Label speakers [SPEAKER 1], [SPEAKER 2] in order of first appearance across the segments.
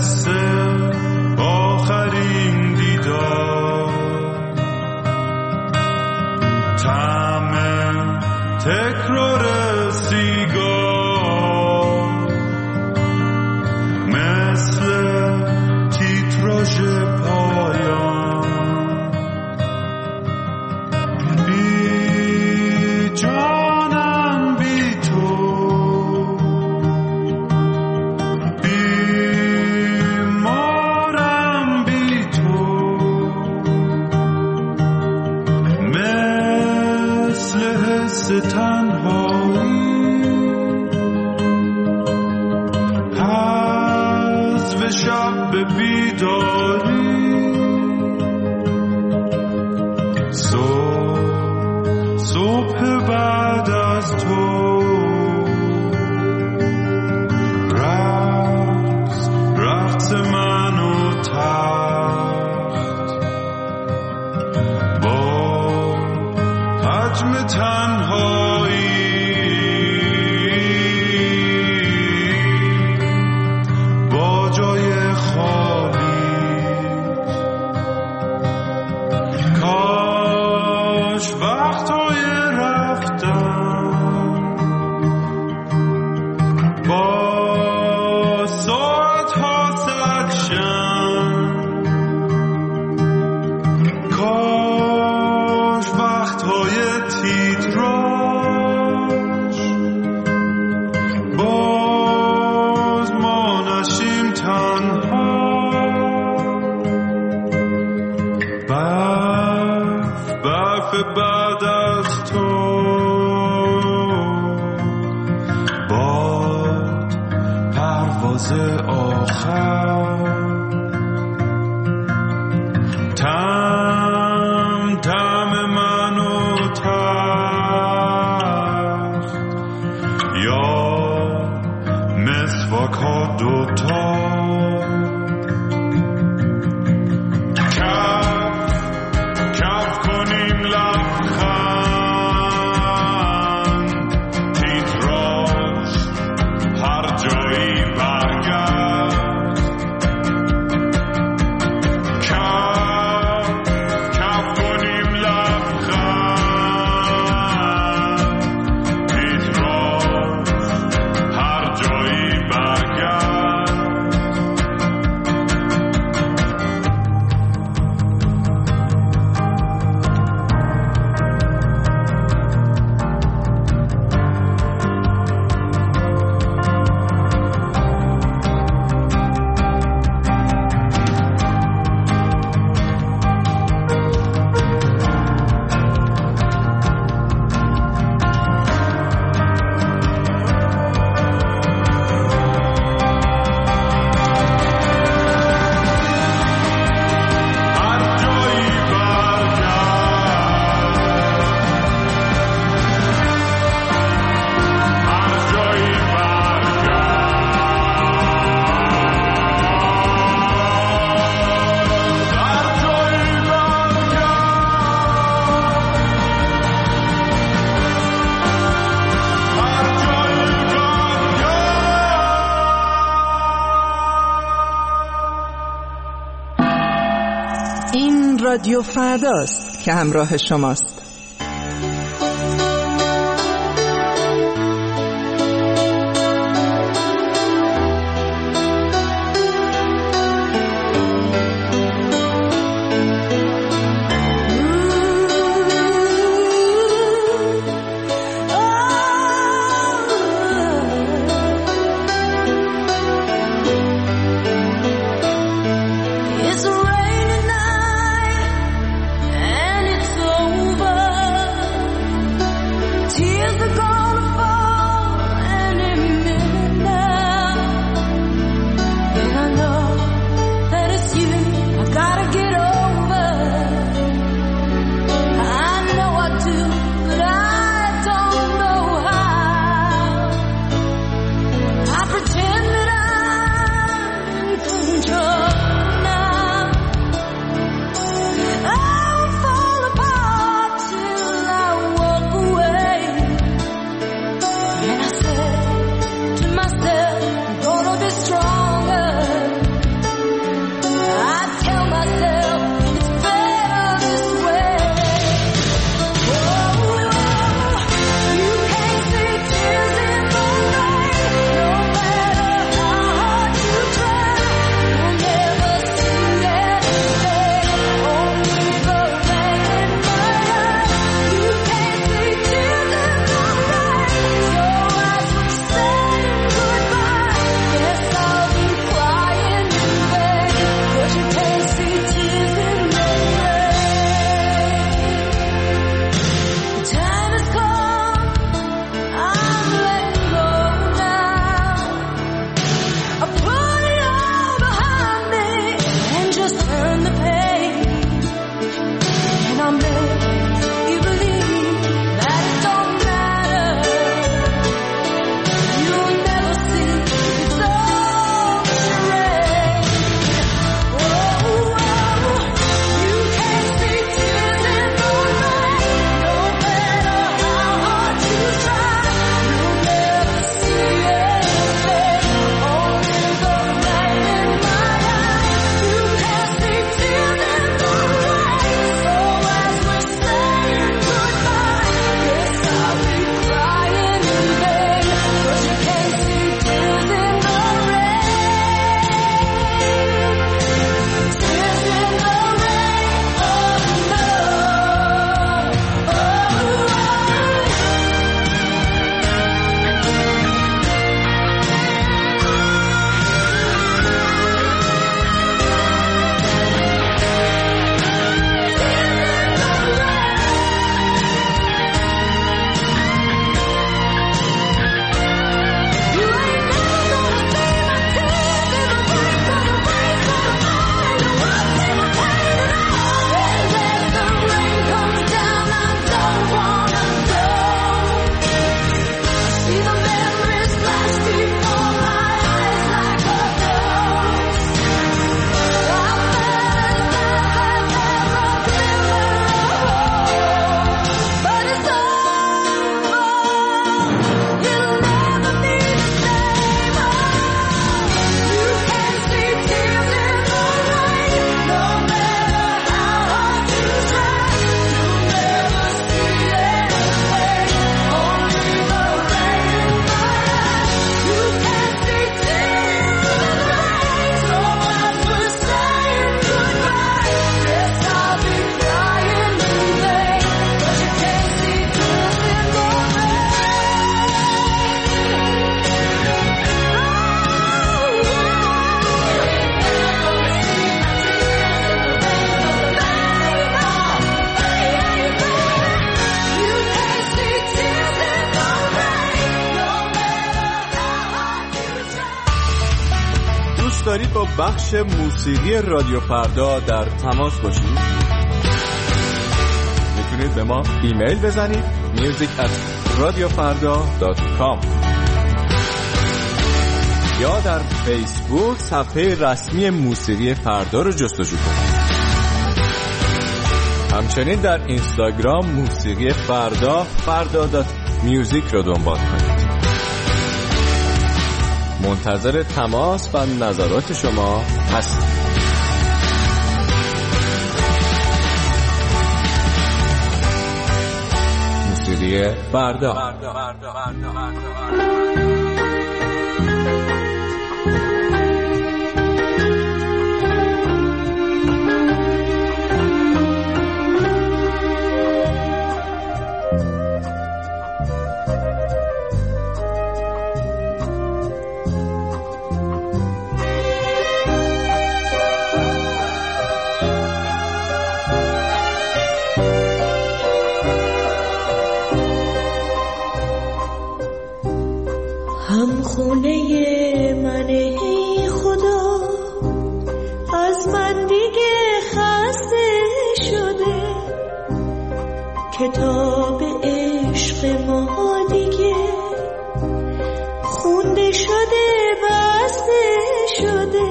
[SPEAKER 1] رادیو فرداست که همراه شماست.
[SPEAKER 2] It's a rainy night and it's over. دوست دارید با بخش موسیقی رادیو فردا در تماس باشید؟ میتونید به ما ایمیل بزنید music@radiofarda.com یا در فیسبوک صفحه رسمی موسیقی فردا رو جستجو کنید. همچنین در اینستاگرام موسیقی فردا.music رو دنبال کنید. منتظر تماس و نظرات شما هستم. موسیقی فردا.
[SPEAKER 3] هم خونه من ای خدا، از من دیگه خسته شده، کتاب عشق ما دیگه خونده شده، بسته شده،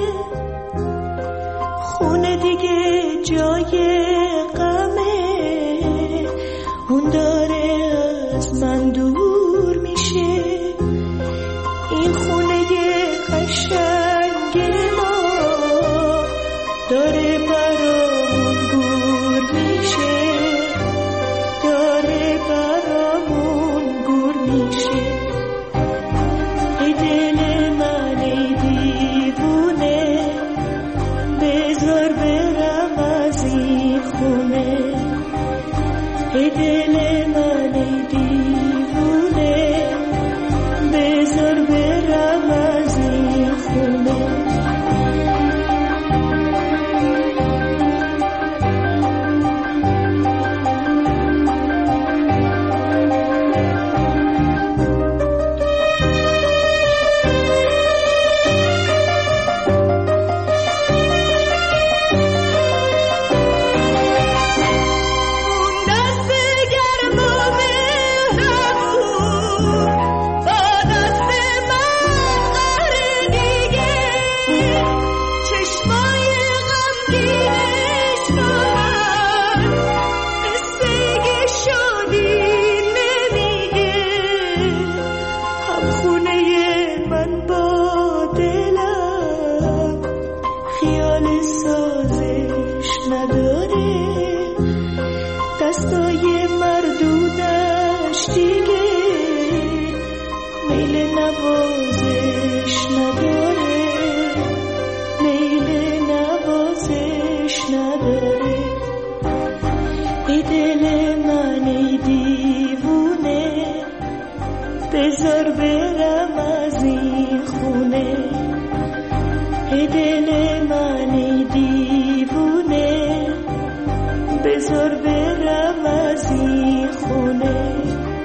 [SPEAKER 3] خونه دیگه جای غمه، اون داره از من دور میشه، این خونه قشنگ ما داره برامون گور میشه، داره برامون گور میشه. ای دل من ای دیوونه، بذار برم از این خونه. ای دل من ای دیوونه، بذار برم از این خونه. دستای مردونش دیگه میل نوازش نداره، میل نوازش نداره. ای دل من ای دیوونه، بذار برم از این خونه. ای دل من ای دیوونه، بذار برم از این خونه.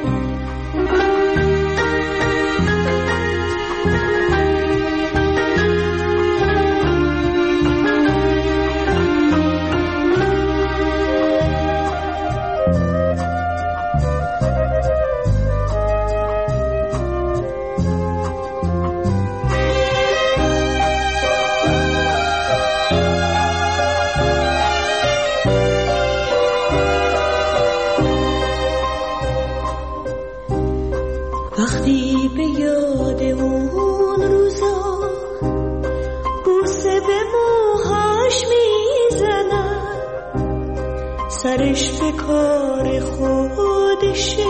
[SPEAKER 3] وقتی به یاد اون روزا بوسه به موهاش میزنم، سرش به کار خودشه،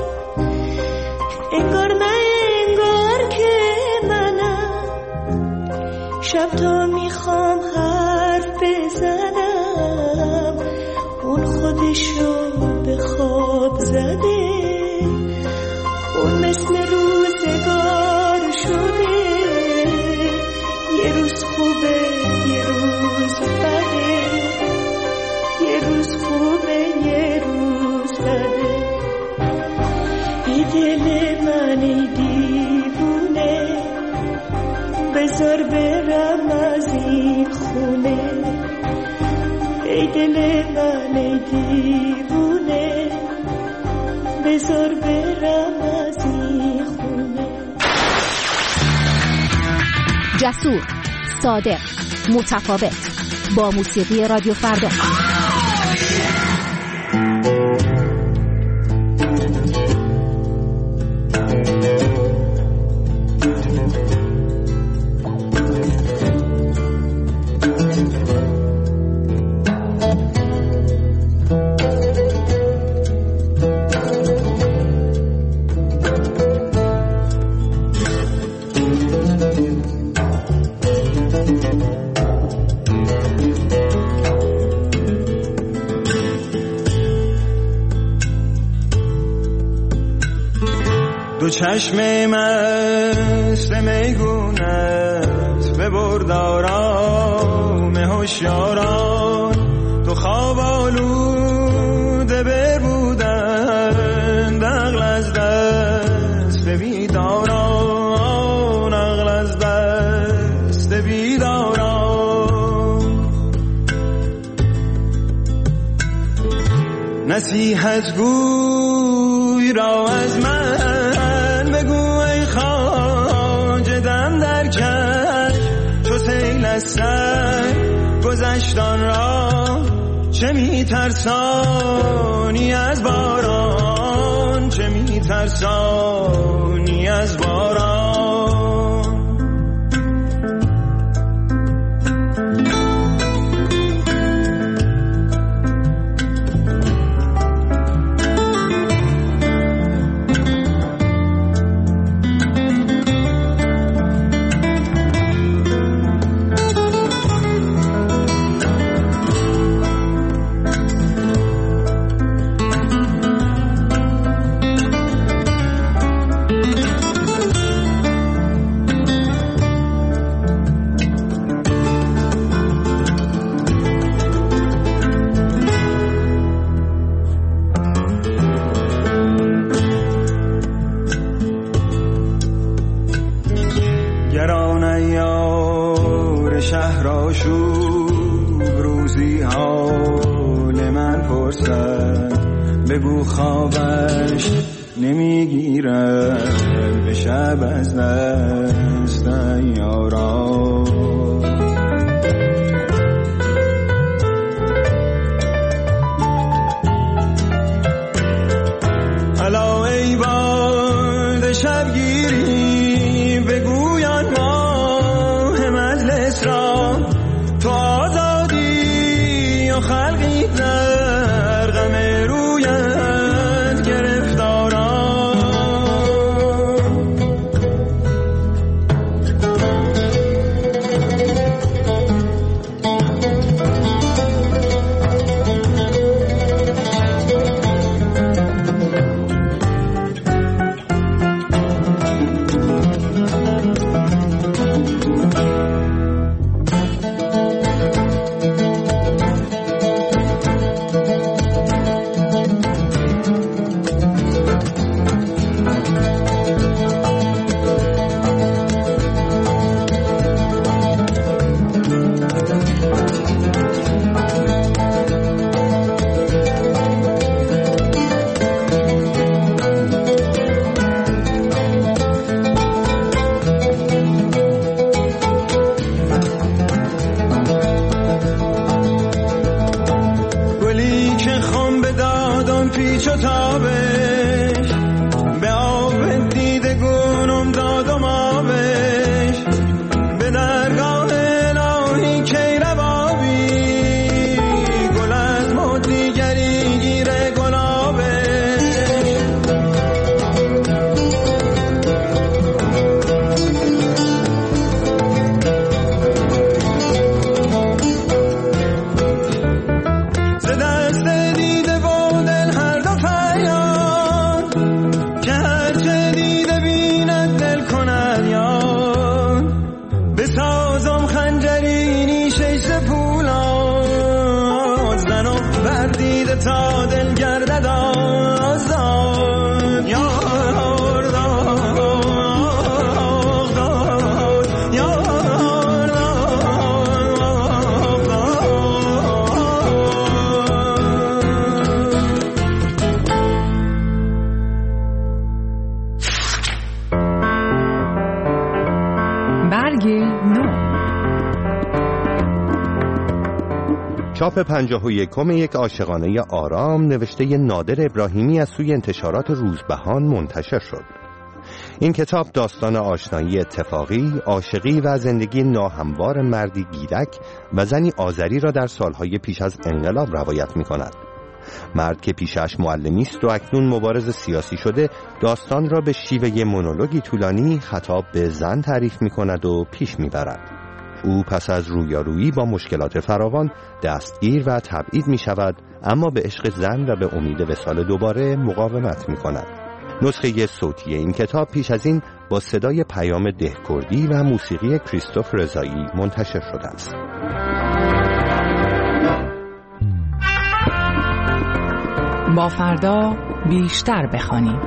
[SPEAKER 3] انگار نه انگار که منم. شب تا میخوام حرف بزنم، اون خودشو به خواب زده، اون مثل روزگار شده، یه روز خوبه یه روز بده، یه روز خوبه یه روز بده. ای دل من ای دیوونه، بذار برم دل من دیوونه بذار برم از این خونه.
[SPEAKER 4] جسور، صادق، متفاوت، با موسیقی رادیو فردا.
[SPEAKER 5] چشم مست میگونت ببرد آرام هوشیاران، تو خواب آلوده بربودند عقل از دست بیداران، عقل از دست بیداران. نصیحت گوی را از من سر گذشتان را چه میترسانی از باران، چه میترسانی از باران. بگو خوابش نمیگیرد به شب از دست یاران. الا ای باد شبگیری بگویان ماه مجلس را، تو آزادی و خلقی در غم رویت گرفتاران. پیچ و تابش به آب دیده گونم دادم آبش، به درگاه الهی کی ربابی گل از مد دیگری گیره گلابش. ز دست دیده و دل هر دو فریاد که هرچه دیده بیند دل کند یاد، بسازم خنجری نیشه سپولاد، زنم بر دیده تا دل گردد آزاد. یار داد یار داد
[SPEAKER 6] چاپ 51 یک عاشقانه آرام نوشته نادر ابراهیمی از سوی انتشارات روزبهان منتشر شد. این کتاب داستان آشنایی اتفاقی، عاشقی و زندگی ناهموار مردی گیلک و زنی آذری را در سالهای پیش از انقلاب روایت می کند. مرد که پیشش معلمی است و اکنون مبارز سیاسی شده، داستان را به شیوه مونولوگی طولانی خطاب به زن تعریف می کند و پیش می برد. او پس از رویارویی با مشکلات فراوان دستگیر و تبعید می شود، اما به عشق زن و به امید وصال دوباره مقاومت می کند. نسخه صوتی این کتاب پیش از این با صدای پیام دهکردی و موسیقی کریستوف رضایی منتشر شده است.
[SPEAKER 1] با فردا بیشتر بخوانیم.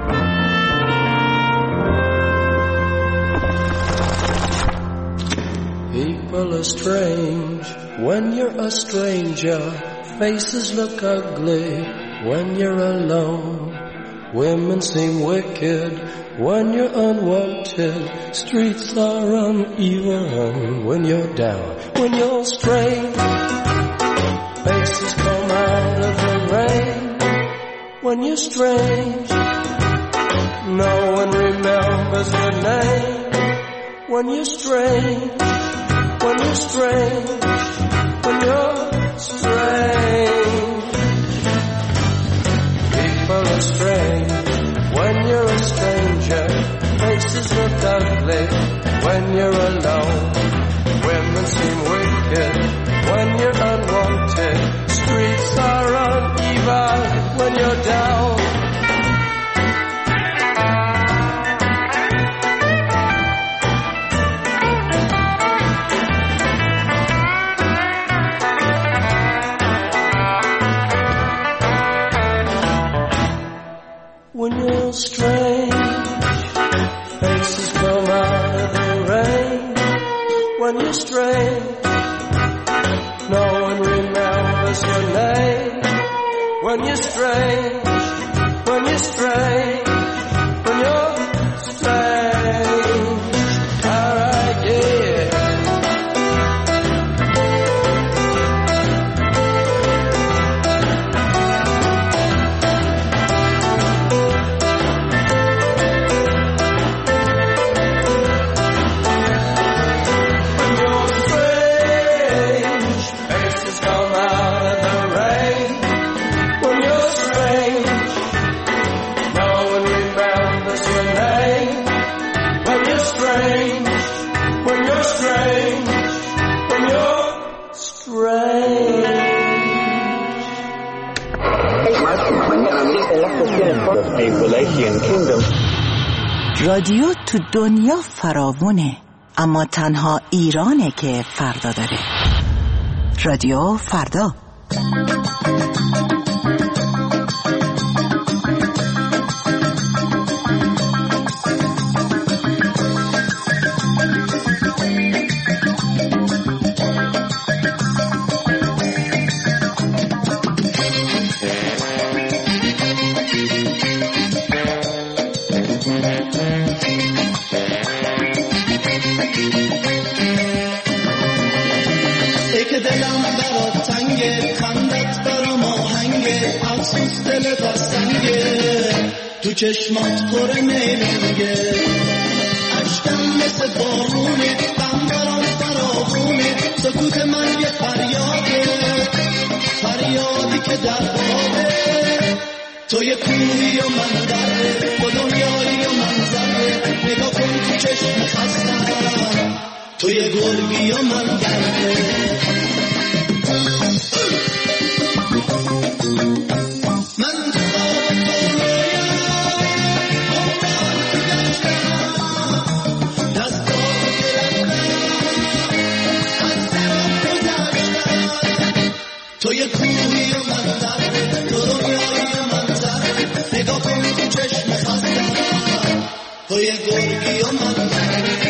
[SPEAKER 7] People are strange when you're a stranger. Faces look ugly when you're alone. Women seem wicked when you're unwanted. Streets are uneven when you're down. When you're strange, faces come out of the rain. When you're strange, no one remembers your name. When you're strange, when you're strange, when you're strange. People are strange when you're a stranger. Faces look ugly when you're alone. Women seem wicked when you're unwanted. Streets are uneven when you're down. When you're strange, faces come out of the rain. When you're strange, no one remembers your name. When you're strange, when you're strange, when you're strange. Alright, yeah.
[SPEAKER 8] رادیو تو دنیا فراوونه، اما تنها ایرانه که فردا داره. رادیو فردا.
[SPEAKER 9] تو چشمات پر میلنگه، عشقم مثل بارونه، غم برام فراوونه، سکوت من یه فریاده، فریادی که در بابه. تو یه کوهی و من دره، با دنیایی و منظره، نگاه کن تو چشم خستم، تو یه گرگی و من دره. تو یه کوهی و منظره، تو دنیایی و منظره، نگاه کن تو چشم خستم، تو یه گرگی و منظره.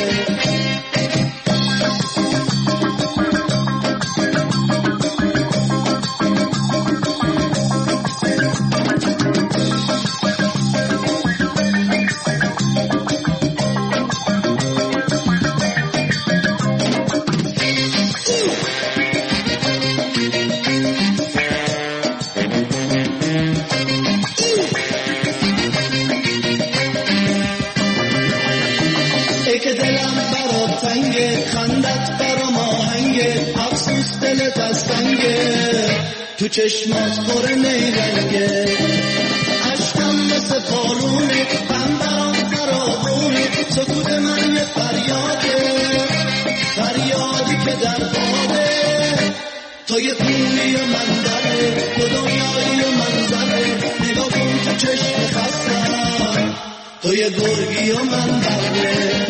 [SPEAKER 9] افسوس دلت از سنگه، تو چشمات پر نیرنگه، عشقم مثل بارونه، غم برام فراوونه، سکوت من یه فریاده، فریادی که در باده، تو یه خونی و منظره، تو دنیایی و منظره، نگاه کن تو چشم خستم، تو یه گرگی و منظره.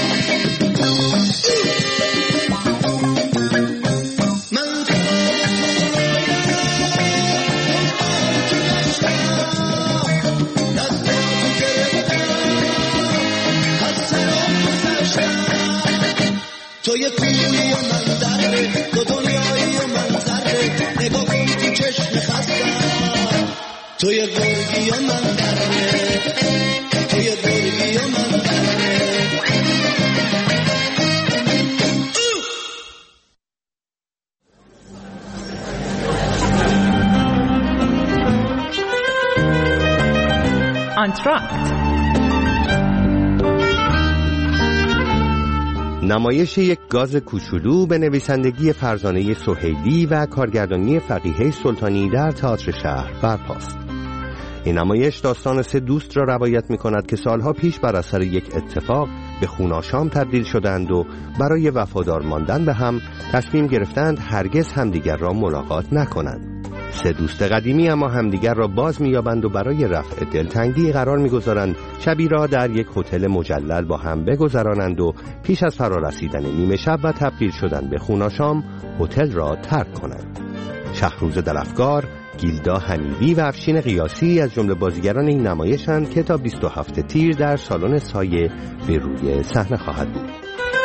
[SPEAKER 9] تو یه کوی و منظره، تو دنیایی و منظره، نگاه کن تو چشم خستم، تو یه گرگی و منظره، تو یه گرگی و منظره.
[SPEAKER 1] آنتراکت
[SPEAKER 6] نمایش یک گاز کوچولو به نویسندگی فرزانه سهیلی و کارگردانی فقیه سلطانی در تئاتر شهر برپاست. این نمایش داستان 3 دوست را روایت می کند که سالها پیش بر اثر یک اتفاق به خوناشام تبدیل شدند و برای وفادار ماندن به هم تصمیم گرفتند هرگز همدیگر را ملاقات نکنند. 3 دوست قدیمی اما همدیگر را باز می‌یابند و برای رفع دلتنگی قرار می‌گذارند شبی را در یک هتل مجلل با هم بگذرانند و پیش از فرارسیدن نیمه شب و تبدیل شدن به خوناشام هتل را ترک کنند. شهروز دلفگار، گیلدا حمیدی و افشین قیاسی از جمله بازیگران این نمایشند که تا 27 تیر در سالن سایه به روی صحنه خواهد بود.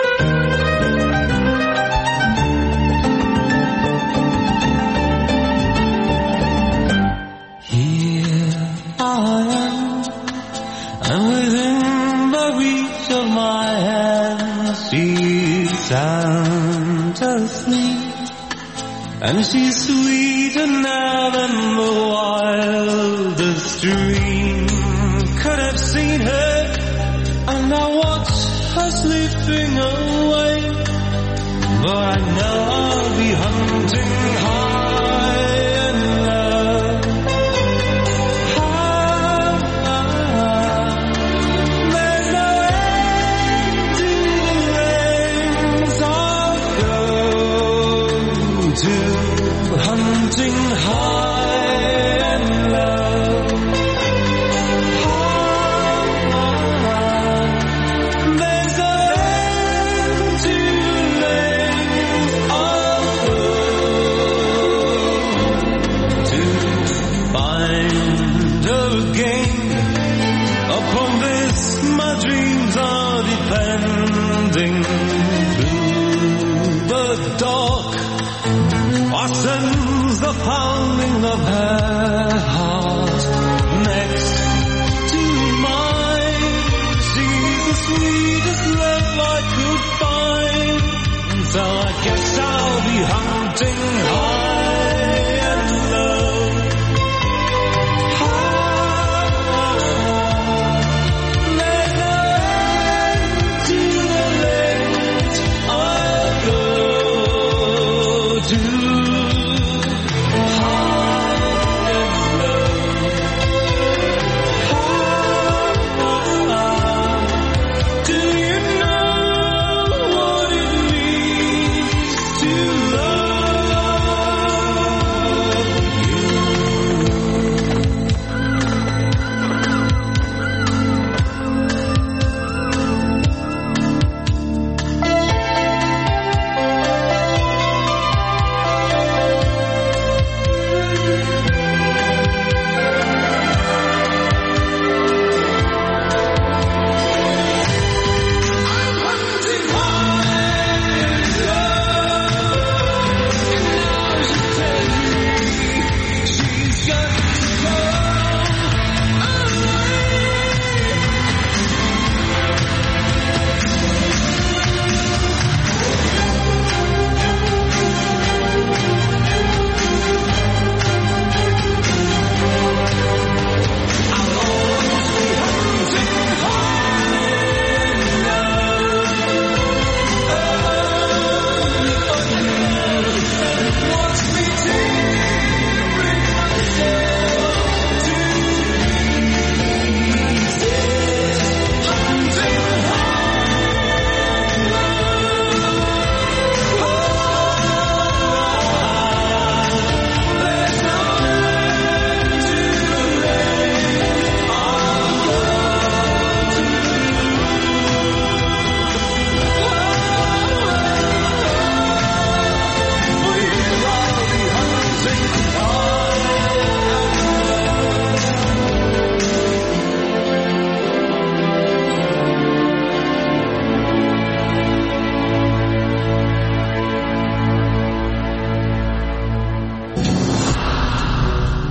[SPEAKER 5] And she's sweeter now than the wildest dream could have seen her. And I watch her slipping away, but I know I'll be hunting high and low. There's no end to the lengths I'll go to, hunting high and low. There's no end to the lengths I'll go to find her again. Upon this my dreams are depending. Through the dark our sense the pounding of her heart next to mine. She's the sweetest love I could find, so I guess I'll be hunting high and low. There's no end to the length I'll go to. Love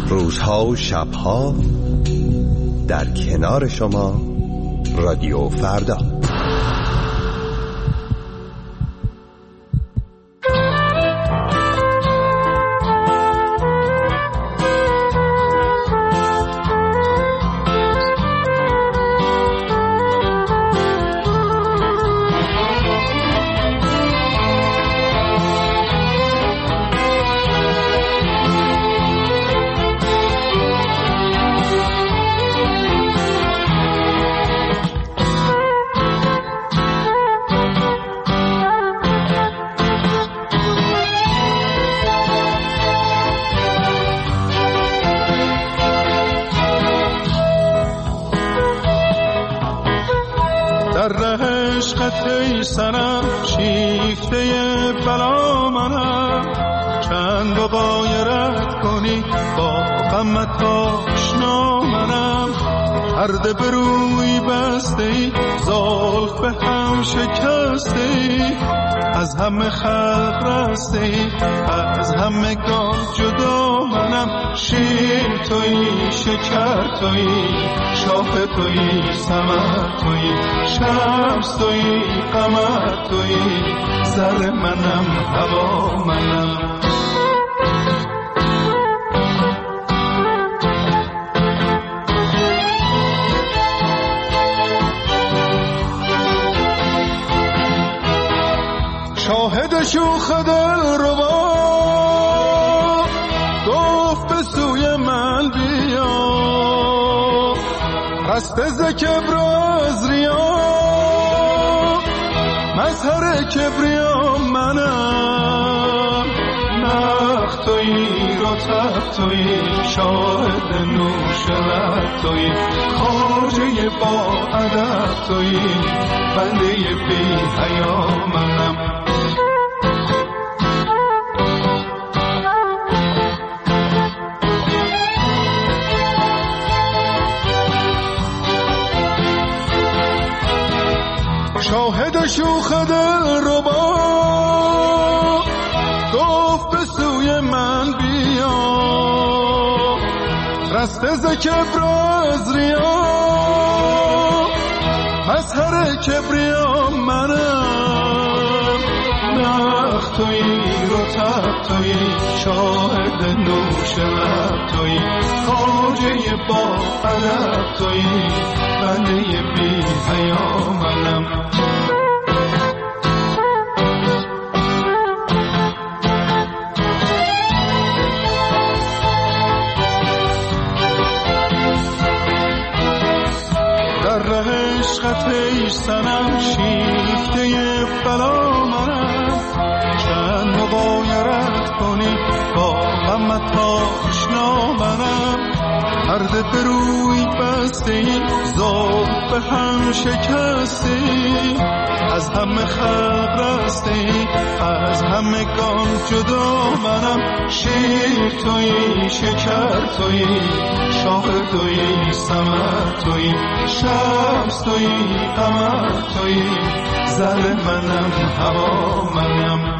[SPEAKER 6] روزها و شبها در کنار شما رادیو فردا.
[SPEAKER 10] سرم شیفته بلا منم، چند و غایرت کنی با غمت آشنا منم. پرده به روی بسته ای، زلف به هم شکسته ای، از همه خلق رسته ای، از همه گان جدا منم. شیر تویی، شکر تویی، شاخ تویی، ثمر تویی، شمس تویی، قمر تویی، زر منم، هوا منم. شاهد شوخ دل ربا گفت به سوی من بیا، رسته ز کبر و از ریا، مظهر کبریا منم. نخ تویی، رطب تویی، شاهد نوش لب تویی، خواجه با ادب تویی، بنده بی حیا منم. شاهد شوخ دل ربا گفت به سوی من بیا، رسته ز کبر و از ریا، مظهر کبریا منم. نخ تویی، رطب تویی، شاهد نوش لب تویی، خواجه با ادب تویی، بنده بی حیا منم. عشقت سنم شیفته بلا منم، چند غایرت کنی با غمت آشنا منم. پرده به روی بسته ای، زلف به هم شکسته ای، از همه خلق رسته ای، از همه گان جدا منم. شیر تویی، شکر تویی، شاخ تویی، ثمر تویی، شمس تویی، قمر تویی، زر منم، هوا منم.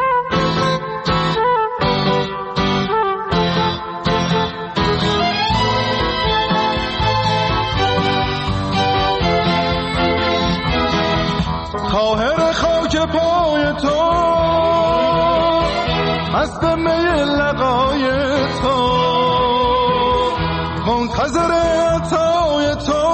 [SPEAKER 10] طاهر خاک پای تو، مست می لقای تو، منتظر عطای تو،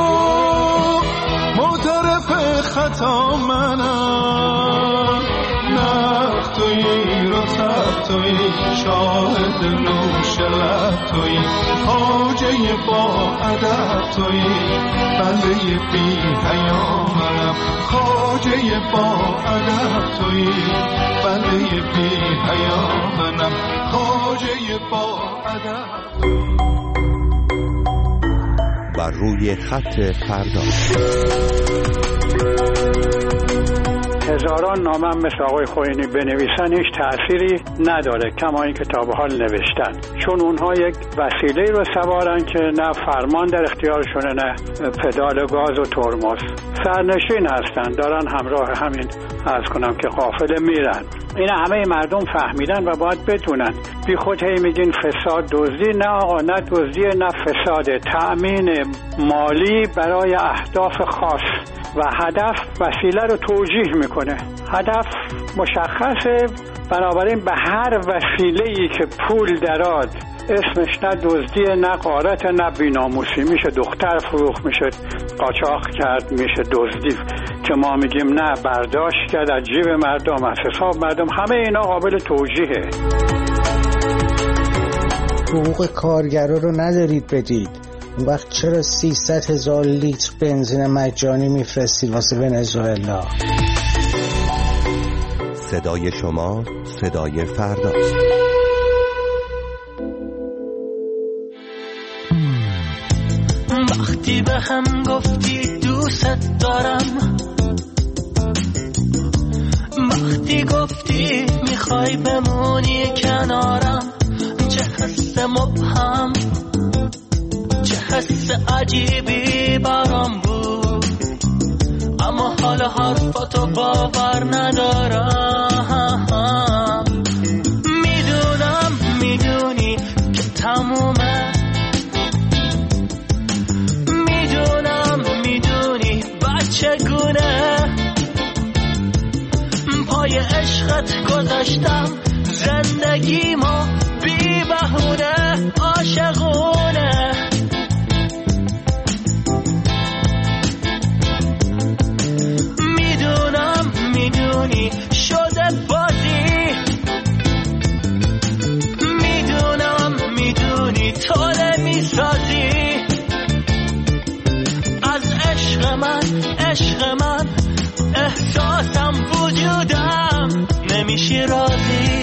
[SPEAKER 10] معترف خطا منم. نخ تویی، رطب تویی، شاهد نوش لب تویی، خواجه با ادب تویی، بنده بی حیا منم. خواجه با ادب تویی، بنده بی حیا منم. خواجه با ادب.
[SPEAKER 6] بر روی خط فردا.
[SPEAKER 11] هزاران نامه مثل آقای خوئینی بنویسن هیچ تأثیری نداره، کما این که تا به حال نوشتن، چون اونها یک وسیله رو سوارن که نه فرمان در اختیارشونه نه پدال گاز و ترمز، سرنشین هستن، دارن همراه همین عرض کنم که قافله میرن. این همه مردم فهمیدن و باید بدونن. بی خود هی میگین فساد دزدی، نه آقا، نه دزدی نه فساد، تأمین مالی برای اهداف خاص و هدف وسیله رو توجیه میکنه، هدف مشخصه، بنابراین به هر وسیله‌ای که پول درآد اسمش نه دزدی نه غارت نه بی‌ناموسی، میشه دختر فروخت، میشه قاچاق کرد، میشه دزدی که ما میگیم نه برداشت کرد از جیب مردم از حساب مردم، همه اینا قابل توجیهه.
[SPEAKER 12] حقوق کارگرا رو ندارید بدید، اون وقت چرا 300,000 لیتر بنزین مجانی میفرستید واسه ونزوئلا؟
[SPEAKER 6] صدای شما صدای فرداست.
[SPEAKER 13] وقتی به هم گفتی دوست دارم، وقتی گفتی میخوای بمونی کنارم، چه حس مبهم، چه حس عجیبی برام بود، اما حال حرفاتو باور ندارم. میدونم میدونی که تمومه، میدونم میدونی بچگونه پای عشقت گذاشتم زندگی ما بی بهونه عاشقونه. میدونم میدونی شده بازی، میدونم میدونی توله میسازی از عشق من، عشق من احساسم وجودم نمیشی راضی.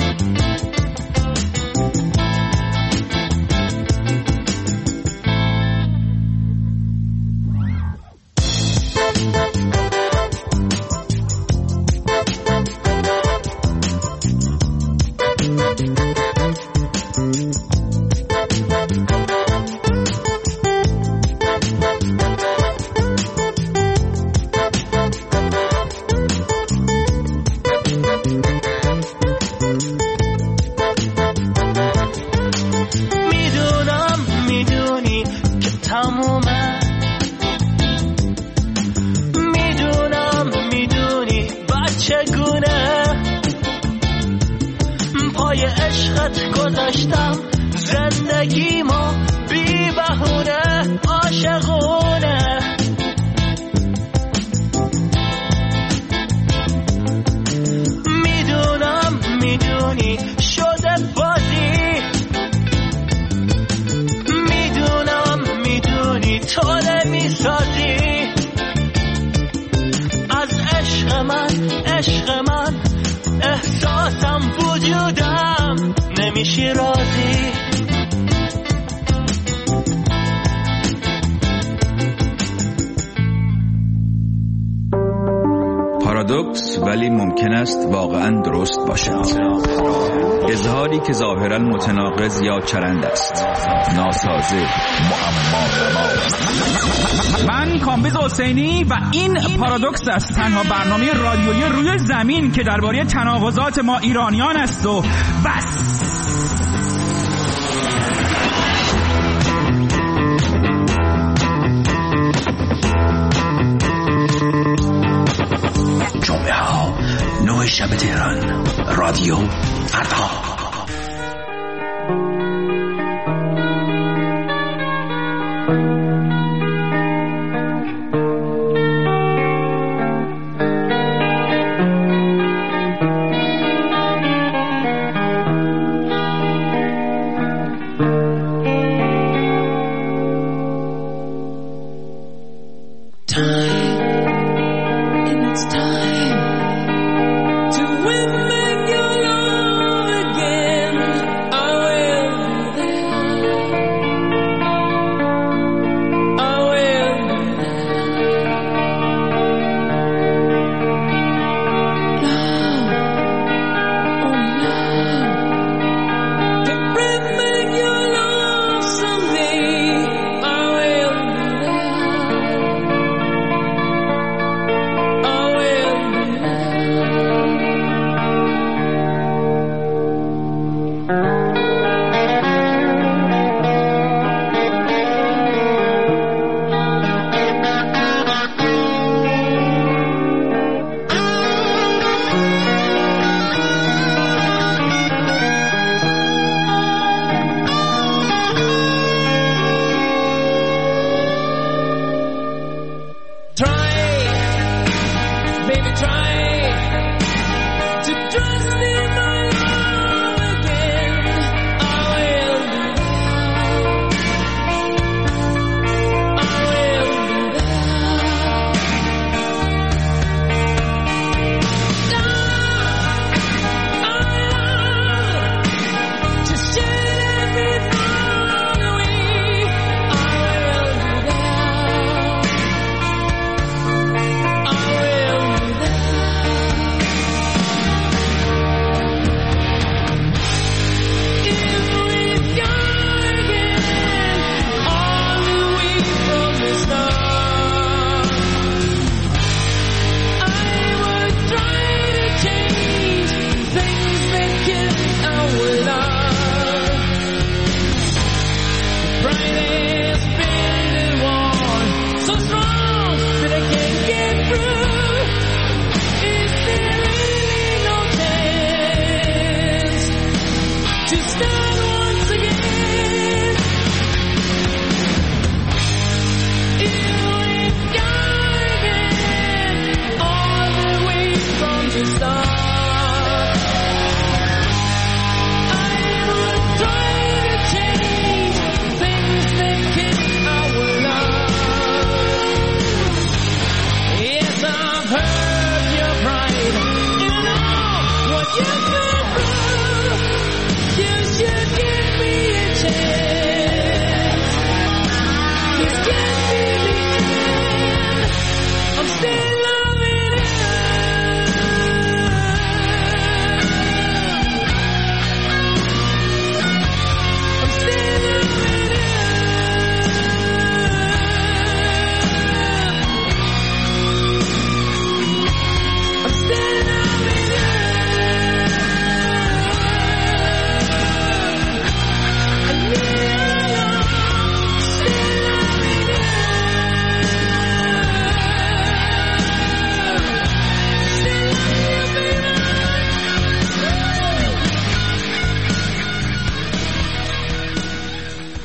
[SPEAKER 14] پارادوکس ولی ممکن است واقعا درست باشد. اظهاری که ظاهرا متناقض یا چرند است، ناسازه، معما.
[SPEAKER 15] من کامبیز حسینی و این پارادوکس است، تنها برنامه رادیویی روی زمین که درباره تناقضات ما ایرانیان است و بس.
[SPEAKER 16] جمعه ها 9 شب تهران، رادیو فردا.
[SPEAKER 17] It's time to win back your love again.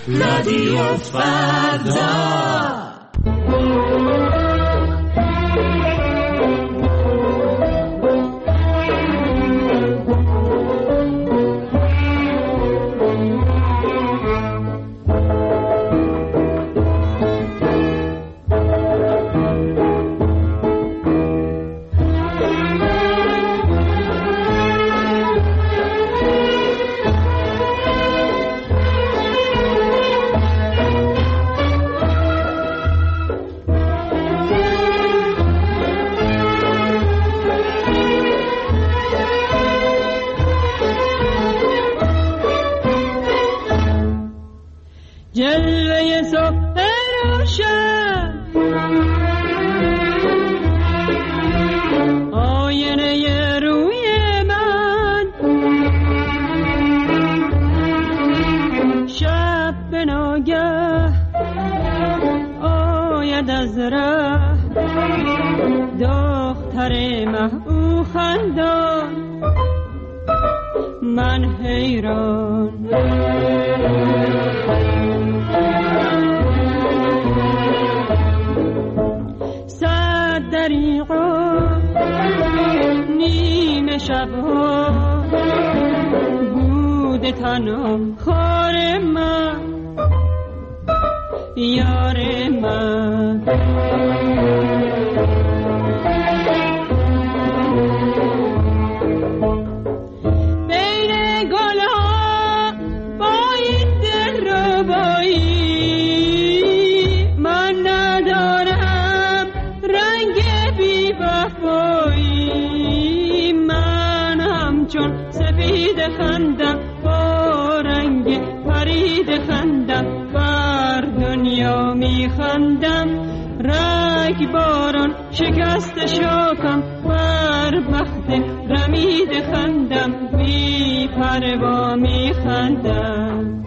[SPEAKER 9] رادیو فردا.
[SPEAKER 3] جلوه صبح روشن آینه روی من، شب به ناگه آید از ره دختر مه او خندان، من حیران دریغا نیمه شبها بود تنها خار من یار من. بین گلها با این دل ربایی من ندارم رنگ بی وفایی، من همچون سفید خندم با رنگ پرید خندم، بر دنیا می خندم رگ باران شکست شاکم، بر بخت رمید خندم بی پروا می خندم.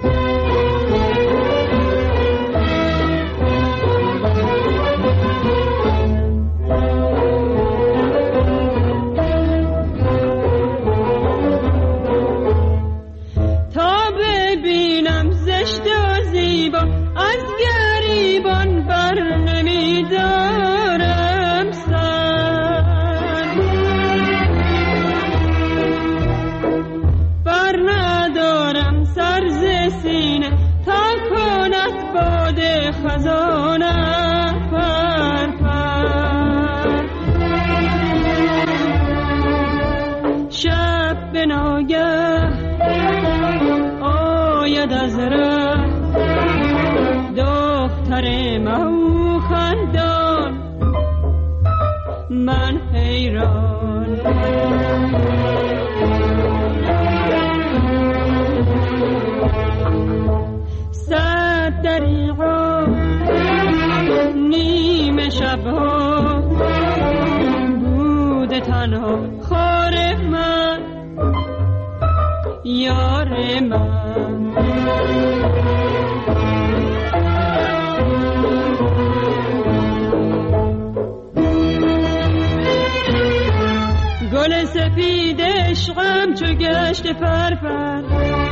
[SPEAKER 3] من حیران صد دریغا نیمه شبها بود تنها خار من یار من. گل سفید عشقم چو گشت پرپر،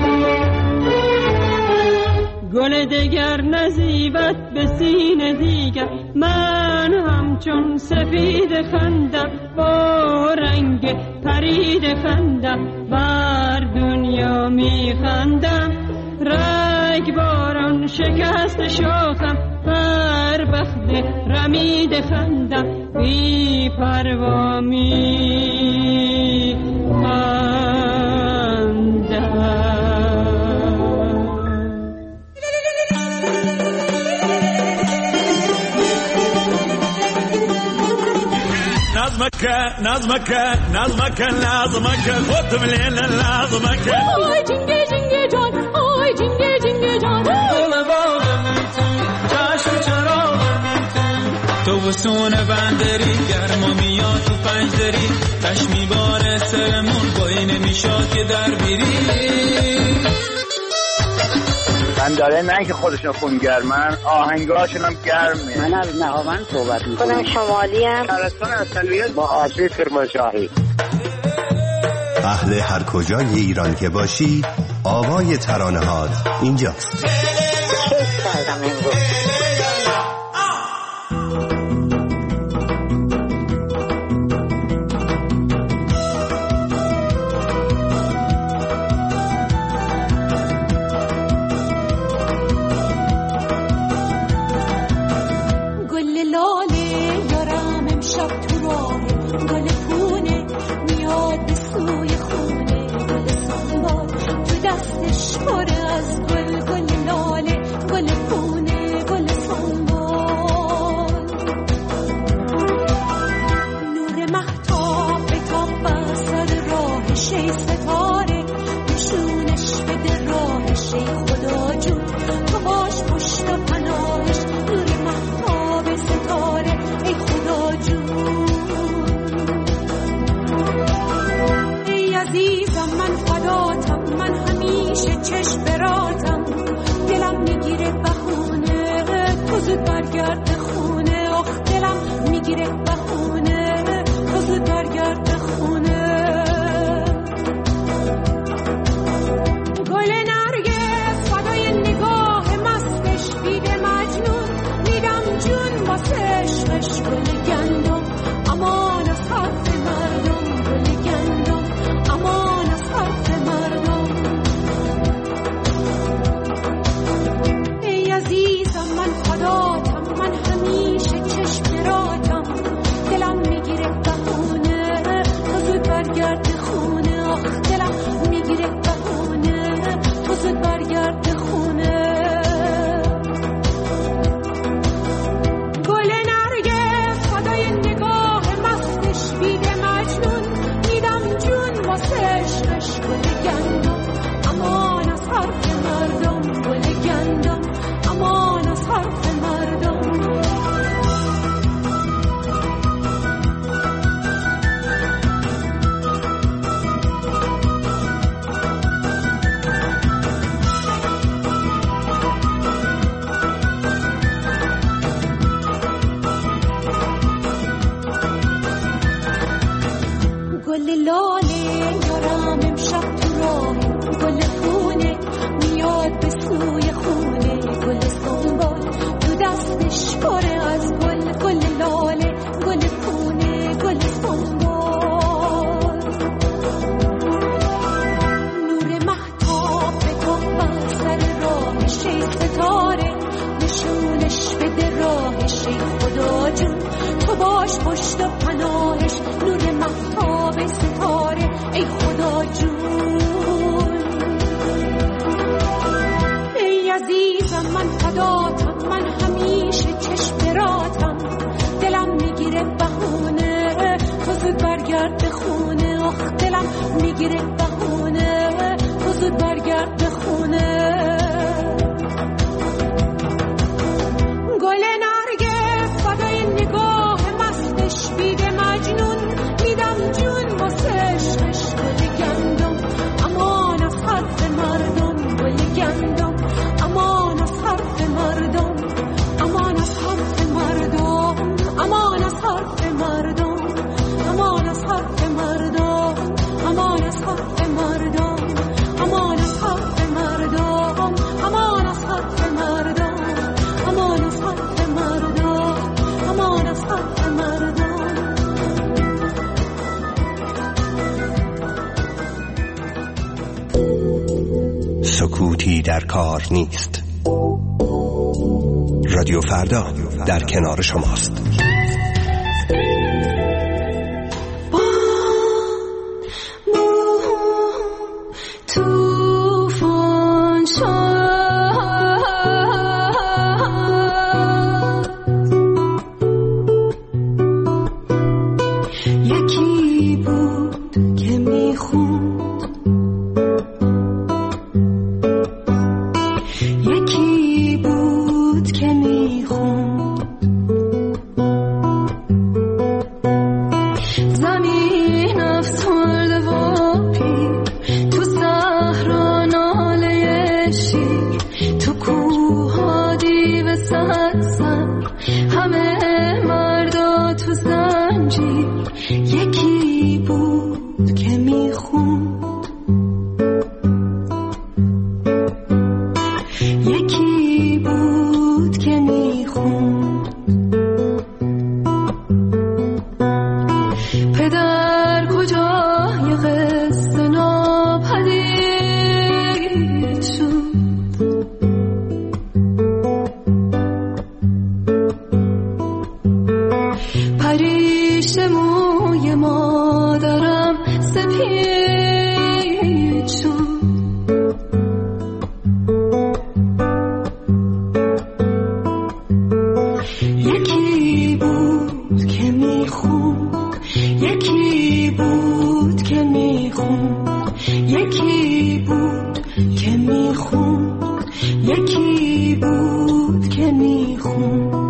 [SPEAKER 3] گل دگر نزیبت به سینه دیگر، من همچون سفید خندم با رنگ پرید خندم، بر دنیا می خندم رگ باران شکست شاخم، بر بخت رمید خندم بی پروا می خندم.
[SPEAKER 5] نظمك خد من هنا لازمك
[SPEAKER 3] آی جنگه جنگه جان، آی جنگه جنگه جان،
[SPEAKER 5] چشم چراغ تو وسون بندری گرما میاد تو پنجدری، تش میباره سرمون بایی نمیشاد که در بیری.
[SPEAKER 17] من داره نه که خودشون خونگرمن، آهنگاشون هم گرمه.
[SPEAKER 18] من از نهاوند صحبت میکنم. خودم شمالی ام.
[SPEAKER 17] شهرستان اصلیت با آسیب کرمانشاهی.
[SPEAKER 6] اهل هر کجای ایران که باشی، آوای ترانه‌هات اینجاست.
[SPEAKER 18] کردم امروز.
[SPEAKER 6] سکوتی در کار نیست. رادیو فردا در کنار شماست.
[SPEAKER 19] یکی بود که میخوند یکی بود که میخوند، یکی بود که میخوند.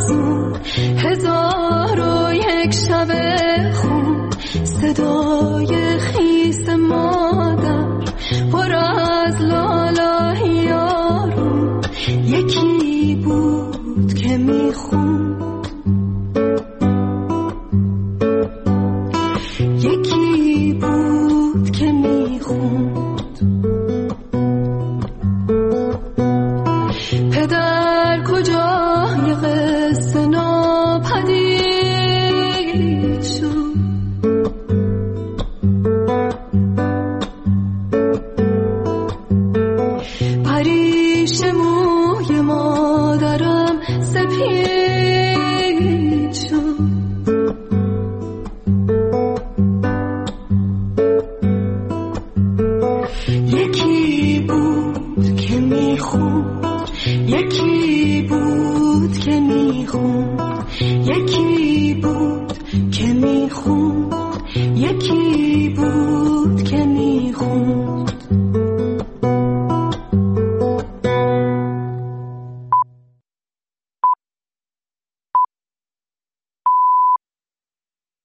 [SPEAKER 19] صدای